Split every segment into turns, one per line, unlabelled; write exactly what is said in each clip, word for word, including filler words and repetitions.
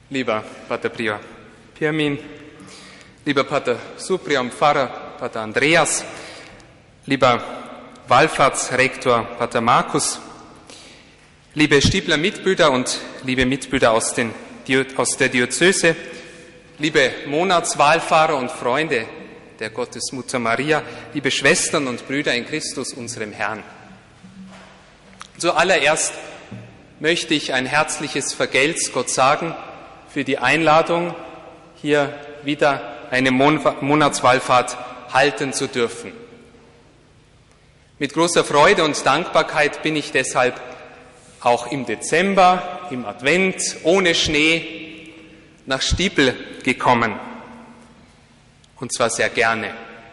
Lieber Pater Prior Pirmin, lieber Pater Supriam, Pfarrer Pater Andreas, lieber Wallfahrtsrektor Pater Markus, liebe Stiebler Mitbrüder und liebe Mitbrüder aus, den, aus der Diözese, liebe Monatswallfahrer und Freunde der Gottesmutter Maria, liebe Schwestern und Brüder in Christus, unserem Herrn. Zuallererst möchte ich ein herzliches Vergelt's Gott sagen für die Einladung, hier wieder eine Monatswallfahrt halten zu dürfen. Mit großer Freude und Dankbarkeit bin ich deshalb auch im Dezember, im Advent, ohne Schnee, nach Stiepel gekommen. Und zwar sehr gerne.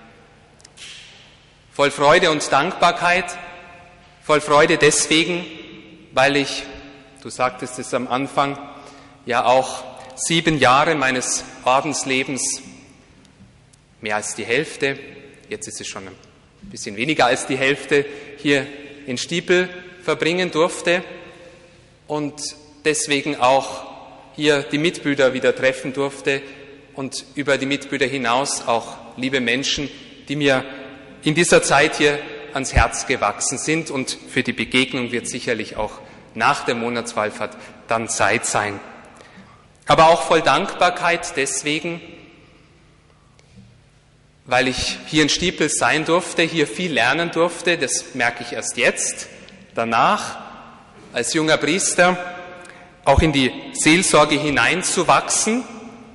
Voll Freude und Dankbarkeit, voll Freude deswegen, weil ich, du sagtest es am Anfang, ja auch sieben Jahre meines Ordenslebens, mehr als die Hälfte, jetzt ist es schon ein bisschen weniger als die Hälfte, hier in Stiepel verbringen durfte und deswegen auch hier die Mitbrüder wieder treffen durfte und über die Mitbrüder hinaus auch liebe Menschen, die mir in dieser Zeit hier ans Herz gewachsen sind, und für die Begegnung wird sicherlich auch nach der Monatswallfahrt dann Zeit sein. Aber auch voll Dankbarkeit deswegen, weil ich hier in Stiepel sein durfte, hier viel lernen durfte, das merke ich erst jetzt, danach als junger Priester auch in die Seelsorge hineinzuwachsen,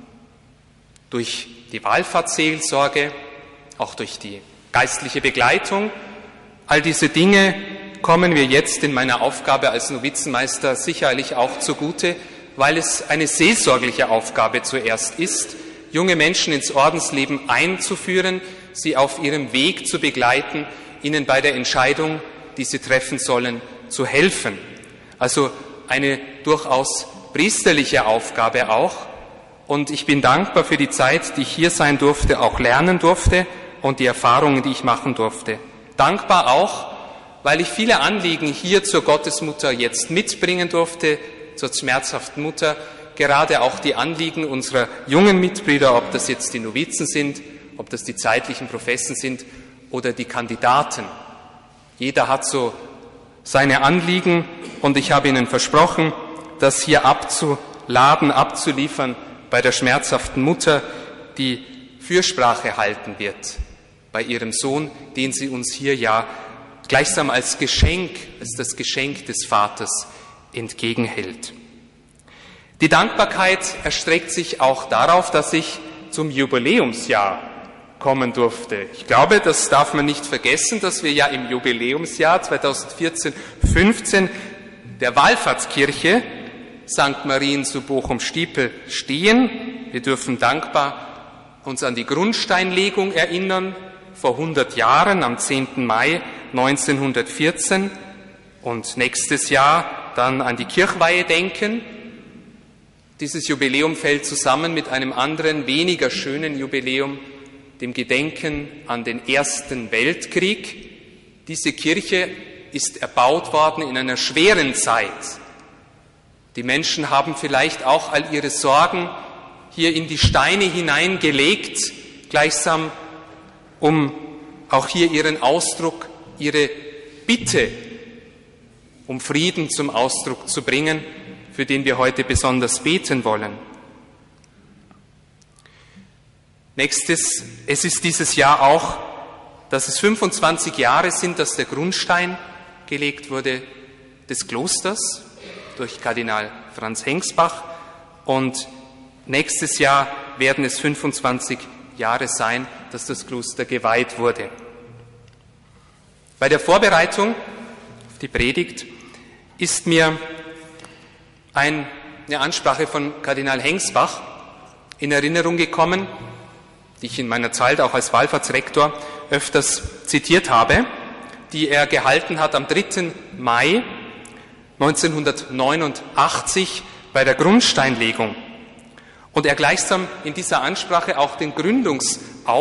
durch die Wallfahrtsseelsorge, auch durch die geistliche Begleitung. All diese Dinge kommen mir jetzt in meiner Aufgabe als Novizenmeister sicherlich auch zugute, weil es eine seelsorgliche Aufgabe zuerst ist, junge Menschen ins Ordensleben einzuführen, sie auf ihrem Weg zu begleiten, ihnen bei der Entscheidung, die sie treffen sollen, zu helfen. Also eine durchaus priesterliche Aufgabe auch. Und ich bin dankbar für die Zeit, die ich hier sein durfte, auch lernen durfte und die Erfahrungen, die ich machen durfte. Dankbar auch, weil ich viele Anliegen hier zur Gottesmutter jetzt mitbringen durfte, zur schmerzhaften Mutter, gerade auch die Anliegen unserer jungen Mitbrüder, ob das jetzt die Novizen sind, ob das die zeitlichen Professen sind oder die Kandidaten. Jeder hat so seine Anliegen und ich habe ihnen versprochen, das hier abzuladen, abzuliefern bei der schmerzhaften Mutter, die Fürsprache halten wird bei ihrem Sohn, den sie uns hier ja gleichsam als Geschenk, als das Geschenk des Vaters entgegenhält. Die Dankbarkeit erstreckt sich auch darauf, dass ich zum Jubiläumsjahr kommen durfte. Ich glaube, das darf man nicht vergessen, dass wir ja im Jubiläumsjahr zweitausendvierzehn fünfzehn der Wallfahrtskirche Sankt Marien zu Bochum-Stiepel stehen. Wir dürfen dankbar uns an die Grundsteinlegung erinnern, vor hundert Jahren, am zehnten Mai neunzehnhundertvierzehn, und nächstes Jahr dann an die Kirchweihe denken. Dieses Jubiläum fällt zusammen mit einem anderen, weniger schönen Jubiläum, dem Gedenken an den Ersten Weltkrieg. Diese Kirche ist erbaut worden in einer schweren Zeit. Die Menschen haben vielleicht auch all ihre Sorgen hier in die Steine hineingelegt, gleichsam um auch hier ihren Ausdruck, ihre Bitte um Frieden zum Ausdruck zu bringen, für den wir heute besonders beten wollen. Nächstes, es ist dieses Jahr auch, dass es fünfundzwanzig Jahre sind, dass der Grundstein gelegt wurde des Klosters durch Kardinal Franz Hengsbach, und nächstes Jahr werden es fünfundzwanzig Jahre sein, dass das Kloster geweiht wurde. Bei der Vorbereitung auf die Predigt ist mir ein, eine Ansprache von Kardinal Hengsbach in Erinnerung gekommen, die ich in meiner Zeit auch als Wallfahrtsrektor öfters zitiert habe, die er gehalten hat am dritten Mai neunzehnhundertneunundachtzig bei der Grundsteinlegung. Und er gleichsam in dieser Ansprache auch den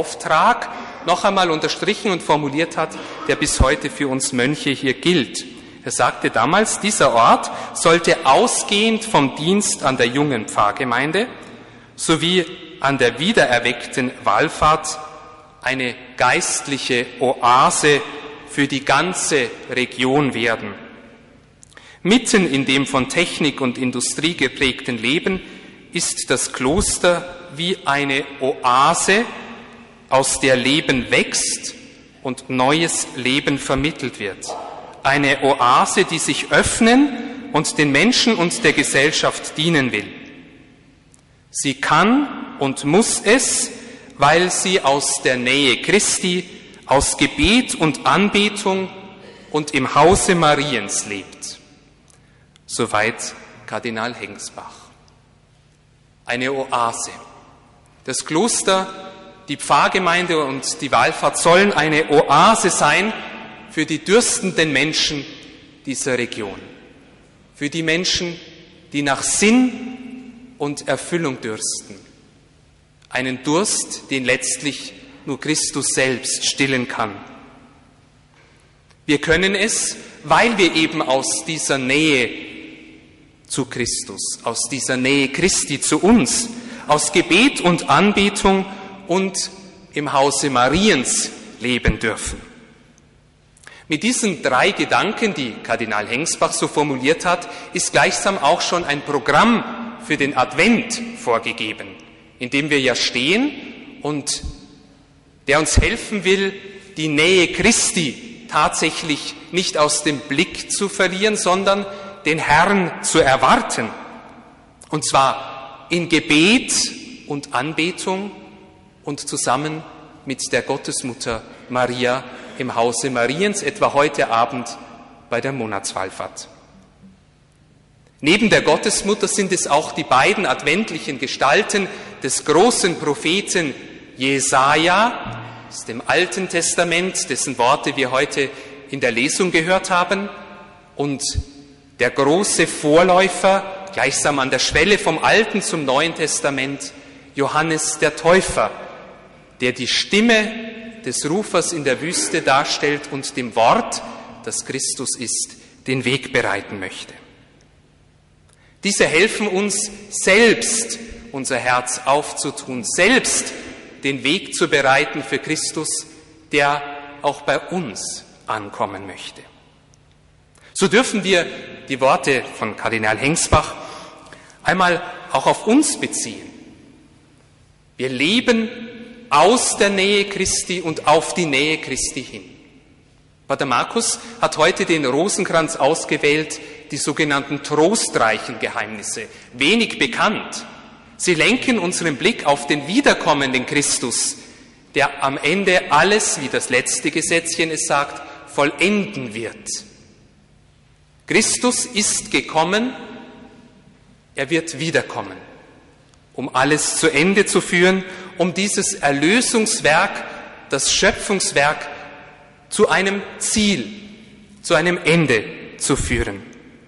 Gründungsauftrag noch einmal unterstrichen und formuliert hat, der bis heute für uns Mönche hier gilt. Er sagte damals, dieser Ort sollte ausgehend vom Dienst an der jungen Pfarrgemeinde sowie an der wiedererweckten Wallfahrt eine geistliche Oase für die ganze Region werden. Mitten in dem von Technik und Industrie geprägten Leben ist das Kloster wie eine Oase, aus der Leben wächst und neues Leben vermittelt wird. Eine Oase, die sich öffnen und den Menschen und der Gesellschaft dienen will. Sie kann und muss es, weil sie aus der Nähe Christi, aus Gebet und Anbetung und im Hause Mariens lebt. Soweit Kardinal Hengsbach. Eine Oase. Das Kloster, die Pfarrgemeinde und die Wallfahrt sollen eine Oase sein für die dürstenden Menschen dieser Region. Für die Menschen, die nach Sinn und Erfüllung dürsten. Einen Durst, den letztlich nur Christus selbst stillen kann. Wir können es, weil wir eben aus dieser Nähe zu Christus, aus dieser Nähe Christi zu uns, aus Gebet und Anbetung und im Hause Mariens leben dürfen. Mit diesen drei Gedanken, die Kardinal Hengsbach so formuliert hat, ist gleichsam auch schon ein Programm für den Advent vorgegeben, in dem wir ja stehen und der uns helfen will, die Nähe Christi tatsächlich nicht aus dem Blick zu verlieren, sondern den Herrn zu erwarten. Und zwar in Gebet und Anbetung und zusammen mit der Gottesmutter Maria im Hause Mariens, etwa heute Abend bei der Monatswallfahrt. Neben der Gottesmutter sind es auch die beiden adventlichen Gestalten des großen Propheten Jesaja aus dem Alten Testament, dessen Worte wir heute in der Lesung gehört haben, und der große Vorläufer, gleichsam an der Schwelle vom Alten zum Neuen Testament, Johannes der Täufer, der die Stimme des Rufers in der Wüste darstellt und dem Wort, das Christus ist, den Weg bereiten möchte. Diese helfen uns, selbst unser Herz aufzutun, selbst den Weg zu bereiten für Christus, der auch bei uns ankommen möchte. So dürfen wir die Worte von Kardinal Hengsbach einmal auch auf uns beziehen. Wir leben aus der Nähe Christi und auf die Nähe Christi hin. Pater Markus hat heute den Rosenkranz ausgewählt, die sogenannten trostreichen Geheimnisse, wenig bekannt. Sie lenken unseren Blick auf den wiederkommenden Christus, der am Ende alles, wie das letzte Gesetzchen es sagt, vollenden wird. Christus ist gekommen, er wird wiederkommen, um alles zu Ende zu führen, um dieses Erlösungswerk, das Schöpfungswerk zu einem Ziel, zu einem Ende zu führen.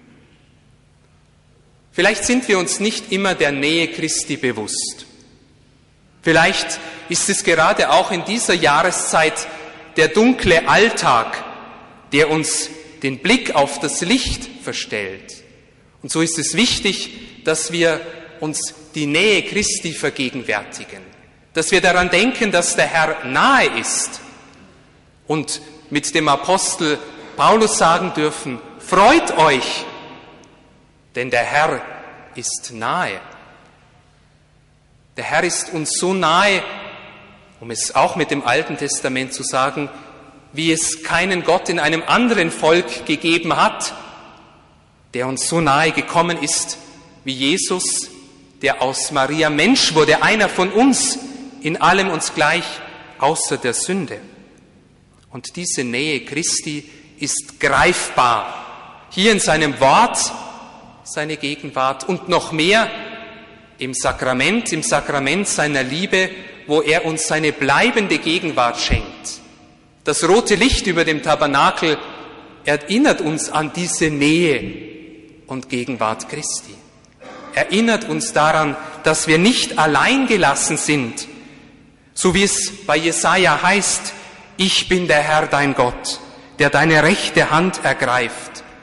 Vielleicht sind wir uns nicht immer der Nähe Christi bewusst. Vielleicht ist es gerade auch in dieser Jahreszeit der dunkle Alltag, der uns den Blick auf das Licht verstellt. Und so ist es wichtig, dass wir uns die Nähe Christi vergegenwärtigen, dass wir daran denken, dass der Herr nahe ist und mit dem Apostel Paulus sagen dürfen, freut euch, denn der Herr ist nahe. Der Herr ist uns so nahe, um es auch mit dem Alten Testament zu sagen, wie es keinen Gott in einem anderen Volk gegeben hat, der uns so nahe gekommen ist wie Jesus, der aus Maria Mensch wurde, einer von uns, in allem uns gleich, außer der Sünde. Und diese Nähe Christi ist greifbar. Hier in seinem Wort, seine Gegenwart und noch mehr im Sakrament, im Sakrament seiner Liebe, wo er uns seine bleibende Gegenwart schenkt. Das rote Licht über dem Tabernakel erinnert uns an diese Nähe und Gegenwart Christi. Erinnert uns daran, dass wir nicht allein gelassen sind, so wie es bei Jesaja heißt, ich bin der Herr dein Gott, der deine rechte Hand ergreift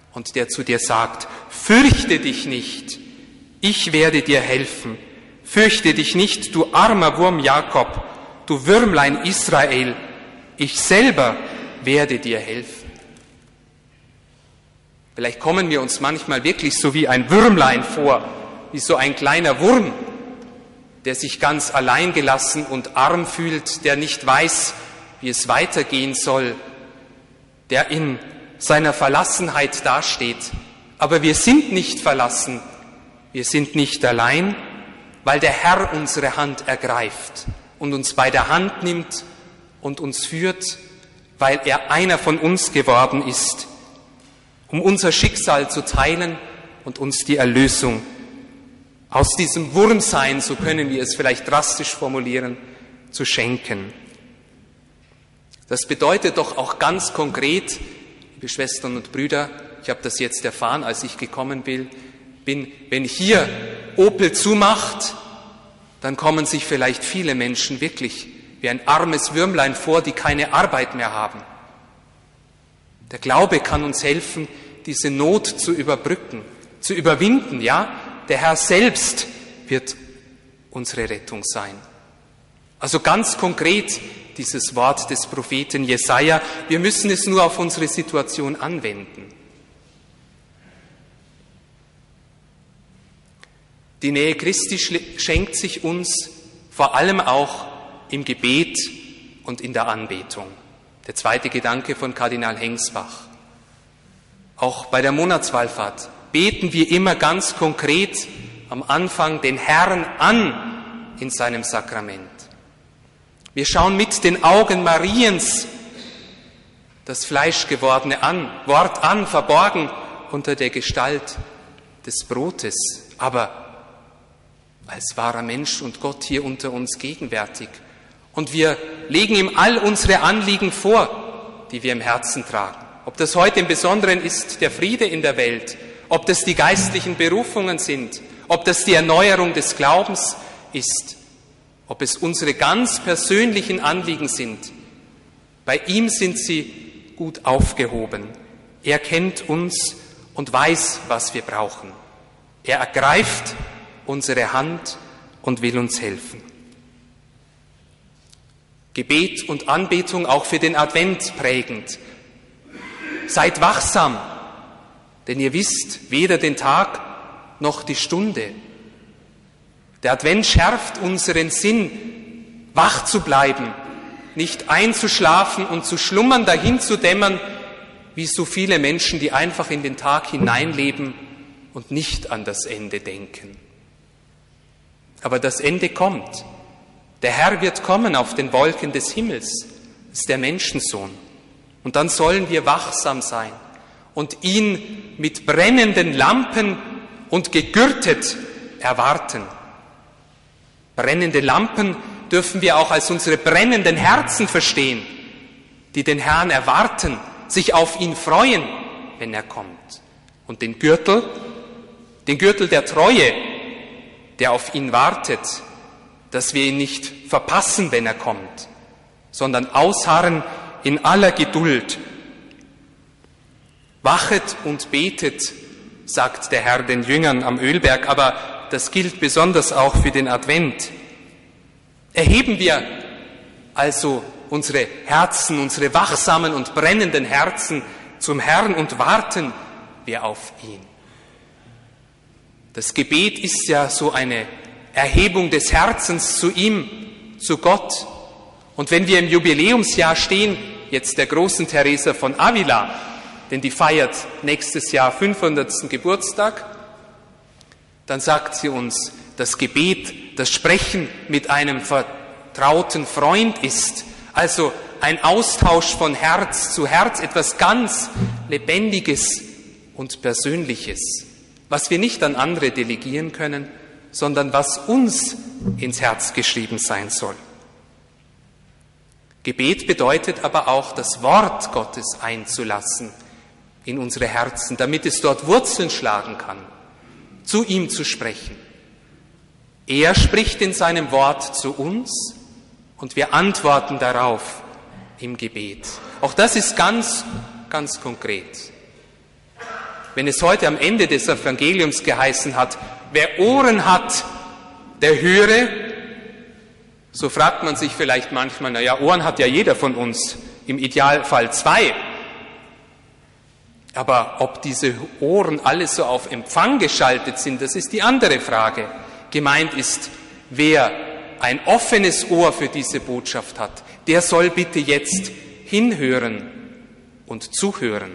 und der zu dir sagt, fürchte dich nicht, ich werde dir helfen. Fürchte dich nicht, du armer Wurm Jakob, du Würmlein Israel, ich selber werde dir helfen. Vielleicht kommen wir uns manchmal wirklich so wie ein Würmlein vor, wie so ein kleiner Wurm, der sich ganz alleingelassen und arm fühlt, der nicht weiß, wie es weitergehen soll, der in seiner Verlassenheit dasteht. Aber wir sind nicht verlassen, wir sind nicht allein, weil der Herr unsere Hand ergreift und uns bei der Hand nimmt und uns führt, weil er einer von uns geworden ist, um unser Schicksal zu teilen und uns die Erlösung aus diesem Wurmsein, so können wir es vielleicht drastisch formulieren, zu schenken. Das bedeutet doch auch ganz konkret, liebe Schwestern und Brüder, ich habe das jetzt erfahren, als ich gekommen bin, bin, wenn hier Opel zumacht, dann kommen sich vielleicht viele Menschen wirklich wie ein armes Würmlein vor, die keine Arbeit mehr haben. Der Glaube kann uns helfen, diese Not zu überbrücken, zu überwinden, ja? Der Herr selbst wird unsere Rettung sein. Also ganz konkret dieses Wort des Propheten Jesaja, wir müssen es nur auf unsere Situation anwenden. Die Nähe Christi schenkt sich uns vor allem auch im Gebet und in der Anbetung. Der zweite Gedanke von Kardinal Hengsbach. Auch bei der Monatswallfahrt beten wir immer ganz konkret am Anfang den Herrn an in seinem Sakrament. Wir schauen mit den Augen Mariens das Fleischgewordene an, Wort an, verborgen unter der Gestalt des Brotes, aber als wahrer Mensch und Gott hier unter uns gegenwärtig. Und wir legen ihm all unsere Anliegen vor, die wir im Herzen tragen. Ob das heute im Besonderen ist der Friede in der Welt, ob das die geistlichen Berufungen sind, ob das die Erneuerung des Glaubens ist, ob es unsere ganz persönlichen Anliegen sind. Bei ihm sind sie gut aufgehoben. Er kennt uns und weiß, was wir brauchen. Er ergreift unsere Hand und will uns helfen. Gebet und Anbetung auch für den Advent prägend. Seid wachsam, denn ihr wisst weder den Tag noch die Stunde. Der Advent schärft unseren Sinn, wach zu bleiben, nicht einzuschlafen und zu schlummern, dahin zu dämmern, wie so viele Menschen, die einfach in den Tag hineinleben und nicht an das Ende denken. Aber das Ende kommt. Der Herr wird kommen auf den Wolken des Himmels, das ist der Menschensohn. Und dann sollen wir wachsam sein und ihn mit brennenden Lampen und gegürtet erwarten. Brennende Lampen dürfen wir auch als unsere brennenden Herzen verstehen, die den Herrn erwarten, sich auf ihn freuen, wenn er kommt. Und den Gürtel, den Gürtel der Treue, der auf ihn wartet, dass wir ihn nicht verpassen, wenn er kommt, sondern ausharren in aller Geduld. Wachet und betet, sagt der Herr den Jüngern am Ölberg, aber das gilt besonders auch für den Advent. Erheben wir also unsere Herzen, unsere wachsamen und brennenden Herzen zum Herrn und warten wir auf ihn. Das Gebet ist ja so eine Erhebung des Herzens zu ihm, zu Gott. Und wenn wir im Jubiläumsjahr stehen, jetzt der großen Teresa von Avila, denn die feiert nächstes Jahr fünfhundertsten Geburtstag, dann sagt sie uns, das Gebet, das Sprechen mit einem vertrauten Freund ist, also ein Austausch von Herz zu Herz, etwas ganz Lebendiges und Persönliches, was wir nicht an andere delegieren können, sondern was uns ins Herz geschrieben sein soll. Gebet bedeutet aber auch, das Wort Gottes einzulassen in unsere Herzen, damit es dort Wurzeln schlagen kann, zu ihm zu sprechen. Er spricht in seinem Wort zu uns und wir antworten darauf im Gebet. Auch das ist ganz, ganz konkret. wenn es heute am Ende des Evangeliums geheißen hat, wer Ohren hat, der höre, so fragt man sich vielleicht manchmal, na ja, Ohren hat ja jeder von uns, im Idealfall zwei. Aber ob diese Ohren alle so auf Empfang geschaltet sind, das ist die andere Frage. Gemeint ist, wer ein offenes Ohr für diese Botschaft hat, der soll bitte jetzt hinhören und zuhören.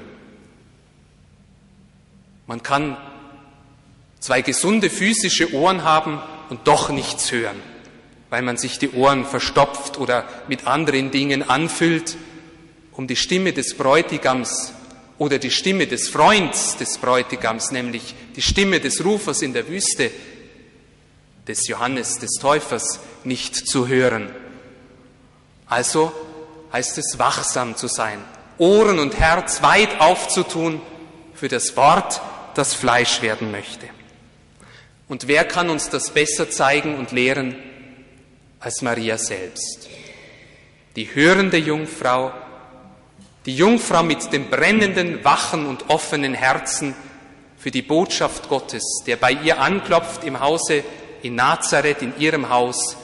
Man kann zwei gesunde physische Ohren haben und doch nichts hören, weil man sich die Ohren verstopft oder mit anderen Dingen anfüllt, um die Stimme des Bräutigams oder die Stimme des Freunds des Bräutigams, nämlich die Stimme des Rufers in der Wüste, des Johannes, des Täufers, nicht zu hören. Also heißt es, wachsam zu sein, Ohren und Herz weit aufzutun für das Wort, das Fleisch werden möchte. Und wer kann uns das besser zeigen und lehren als Maria selbst? Die hörende Jungfrau, die Jungfrau mit dem brennenden, wachen und offenen Herzen für die Botschaft Gottes, der bei ihr anklopft im Hause in Nazareth, in ihrem Haus,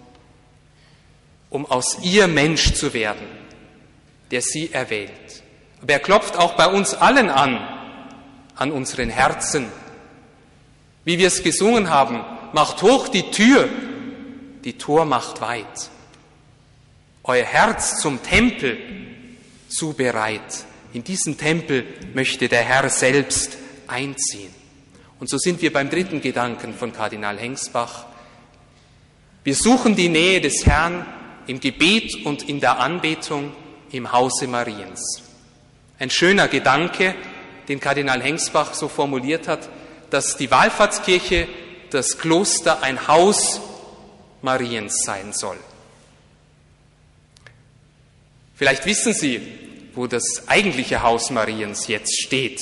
um aus ihr Mensch zu werden, der sie erwählt. Aber er klopft auch bei uns allen an, an unseren Herzen. Wie wir es gesungen haben, macht hoch die Tür, die Tor macht weit. Euer Herz zum Tempel zubereit. In diesen Tempel möchte der Herr selbst einziehen. Und so sind wir beim dritten Gedanken von Kardinal Hengsbach. Wir suchen die Nähe des Herrn im Gebet und in der Anbetung im Hause Mariens. Ein schöner Gedanke, den Kardinal Hengsbach so formuliert hat, dass die Wallfahrtskirche, das Kloster, ein Haus Mariens sein soll. Vielleicht wissen Sie, wo das eigentliche Haus Mariens jetzt steht.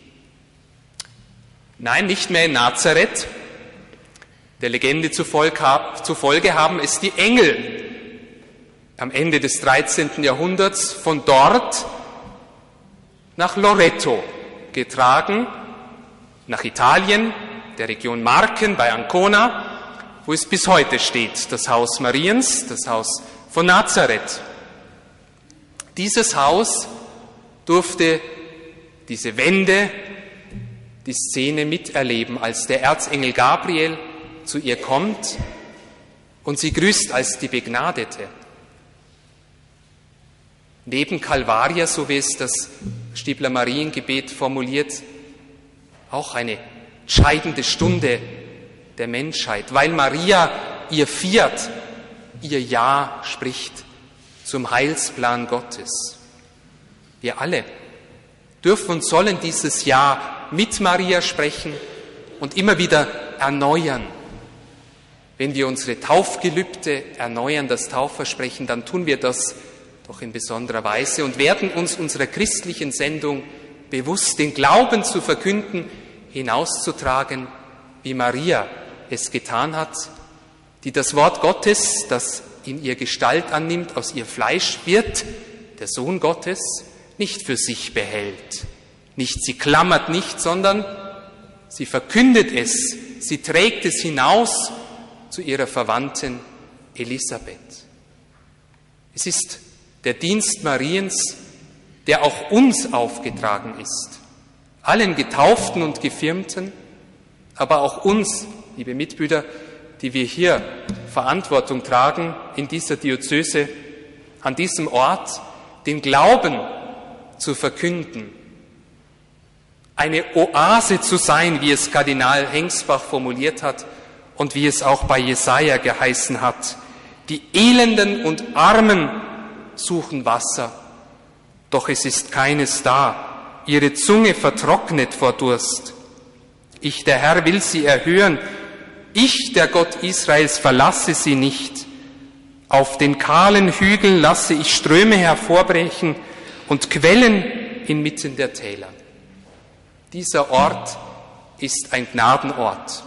Nein, nicht mehr in Nazareth. Der Legende zufolge haben es die Engel am Ende des dreizehnten Jahrhunderts von dort nach Loreto getragen, nach Italien, der Region Marken bei Ancona, wo es bis heute steht, das Haus Mariens, das Haus von Nazareth. Dieses Haus durfte diese Wende, die Szene miterleben, als der Erzengel Gabriel zu ihr kommt und sie grüßt als die Begnadete. Neben Calvaria, so wie es das Stiebler Mariengebet formuliert, auch eine entscheidende Stunde der Menschheit, weil Maria ihr Fiat, ihr Ja spricht zum Heilsplan Gottes. Wir alle dürfen und sollen dieses Ja mit Maria sprechen und immer wieder erneuern. Wenn wir unsere Taufgelübde erneuern, das Taufversprechen, dann tun wir das doch in besonderer Weise und werden uns unserer christlichen Sendung bewusst, den Glauben zu verkünden, hinauszutragen, wie Maria es getan hat, die das Wort Gottes, das in ihr Gestalt annimmt, aus ihr Fleisch wird, der Sohn Gottes, nicht für sich behält. Nicht, sie klammert nicht, sondern sie verkündet es, sie trägt es hinaus zu ihrer Verwandten Elisabeth. Es ist der Dienst Mariens, der auch uns aufgetragen ist, allen Getauften und Gefirmten, aber auch uns, liebe Mitbrüder, die wir hier Verantwortung tragen in dieser Diözese, an diesem Ort, den Glauben zu verkünden, eine Oase zu sein, wie es Kardinal Hengsbach formuliert hat und wie es auch bei Jesaja geheißen hat. Die Elenden und Armen suchen Wasser, doch es ist keines da. Ihre Zunge vertrocknet vor Durst. Ich, der Herr, will sie erhören. Ich, der Gott Israels, verlasse sie nicht. Auf den kahlen Hügeln lasse ich Ströme hervorbrechen und Quellen inmitten der Täler. Dieser Ort ist ein Gnadenort.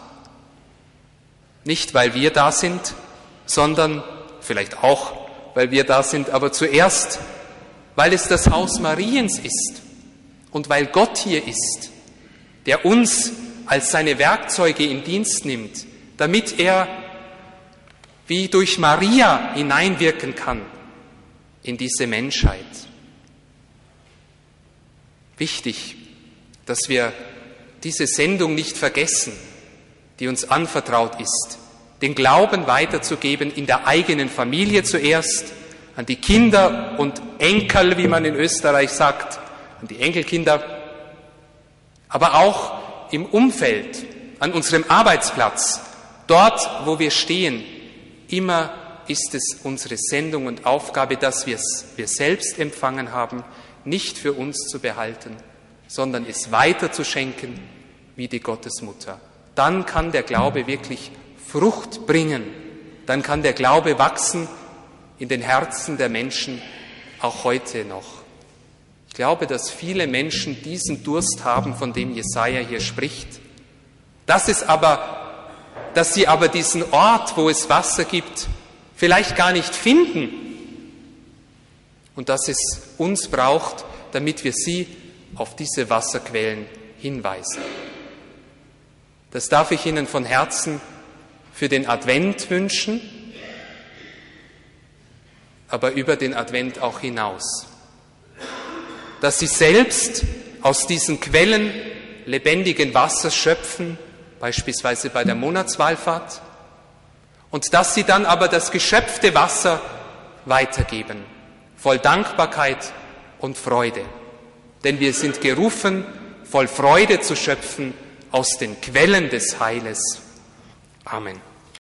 Nicht, weil wir da sind, sondern vielleicht auch, weil wir da sind, aber zuerst, weil es das Haus Mariens ist und weil Gott hier ist. der uns als seine Werkzeuge in Dienst nimmt, damit er wie durch Maria hineinwirken kann in diese Menschheit. Wichtig, dass wir diese Sendung nicht vergessen, die uns anvertraut ist, den Glauben weiterzugeben in der eigenen Familie zuerst, an die Kinder und Enkel, wie man in Österreich sagt, an die Enkelkinder, aber auch im Umfeld, an unserem Arbeitsplatz, dort, wo wir stehen. Immer ist es unsere Sendung und Aufgabe, dass wir es wir selbst empfangen haben, nicht für uns zu behalten, sondern es weiterzuschenken wie die Gottesmutter. Dann kann der Glaube wirklich Frucht bringen. Dann kann der Glaube wachsen in den Herzen der Menschen, auch heute noch. Ich glaube, dass viele Menschen diesen Durst haben, von dem Jesaja hier spricht. Dass es aber, dass sie aber diesen Ort, wo es Wasser gibt, vielleicht gar nicht finden. Und dass es uns braucht, damit wir sie auf diese Wasserquellen hinweisen. Das darf ich Ihnen von Herzen für den Advent wünschen, aber über den Advent auch hinaus. Dass Sie selbst aus diesen Quellen lebendigen Wassers schöpfen, beispielsweise bei der Monatswallfahrt, und dass Sie dann aber das geschöpfte Wasser weitergeben, voll Dankbarkeit und Freude. Denn wir sind gerufen, voll Freude zu schöpfen aus den Quellen des Heiles. Amen.